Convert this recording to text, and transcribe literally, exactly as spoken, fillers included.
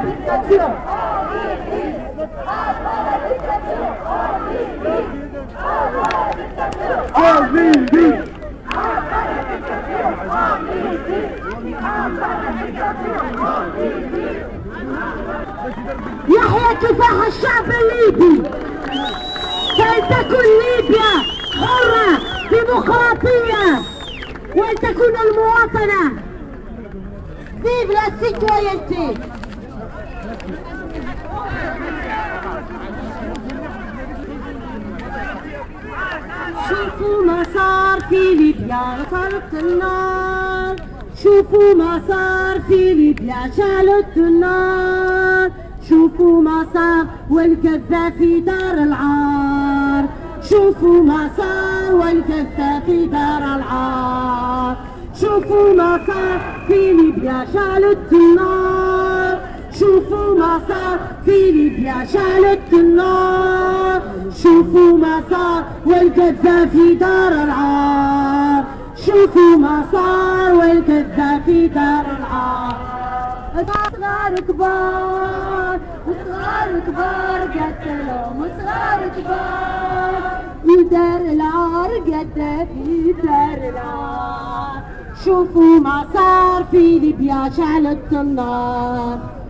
يحيى كفاح الشعب الليبي. فلتكن ليبيا حرة ديمقراطية ولتكن المواطنة. فيف لا سيتوينتي. شوفوا ما صار في ليبيا، طلبت النار. شوفوا ما صار في ليبيا، شالت النار. شوفوا ما صار والقذافي دار العار. شوفوا ما صار والقذافي دار العار. شوفوا ما صار في ليبيا، شالت النار. شوفوا ما صار في ليبيا، شالت النار. شوفوا ما صار والقذافي دار العار. شوفوا ما صار والقذافي دار العار. صغار كبار وصغار كبار قتلوا وصغار كبار ودار العار قذافي دار العار. شوفوا ما صار في ليبيا، شعلت النار.